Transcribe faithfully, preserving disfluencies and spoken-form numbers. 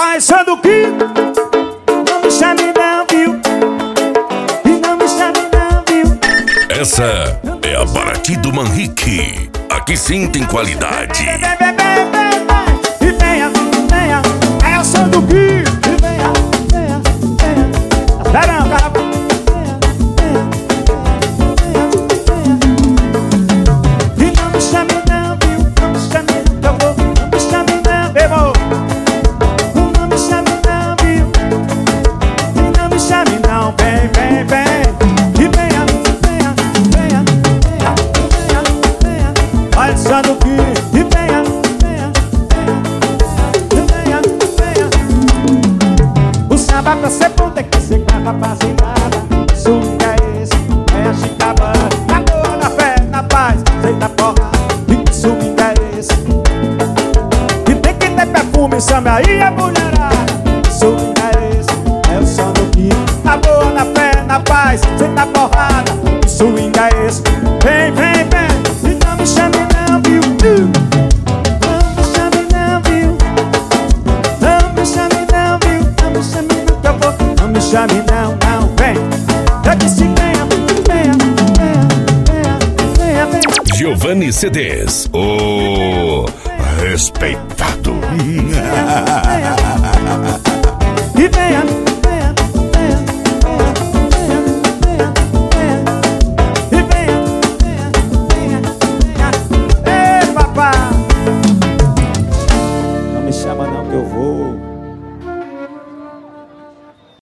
Mas sendo que não me chame não, viu? E não me chame não, viu? Essa é a Paraty do Manrique. Aqui sim tem qualidade. Vem, vem, vem, vem, vem. E venha, venha. É o som do que? E venha, venha, venha. Espera, cara. E não me chame não, viu? Não me chame não, que eu vou. Não me chame não, bebo. Não me chame não, viu? E não me chame não, vem, vem, vem. E venha, venha, venha, venha, venha, venha. Olha só do que? E venha, venha, venha, venha, venha. O samba pra ser bom tem que ser cada passeada. Swing é esse, é a chicabana. Na boa, na fé, na paz, sem dar porra. E swing é esse. E tem que ter perfume, samba aí a mulherada. Swing é esse, é o som do que? Na boa, na fé, na paz, sem dar porrada. E swing é esse. Vem, vem, vem. E não me chame não, viu? Não me chame não, viu? Não me chame não, viu? Não me chame não, que eu vou. Não me chame não, não, vem. Eu disse venha, venha, venha, venha, venha, venha. Giovanni C Ds, o respeitado. E venha.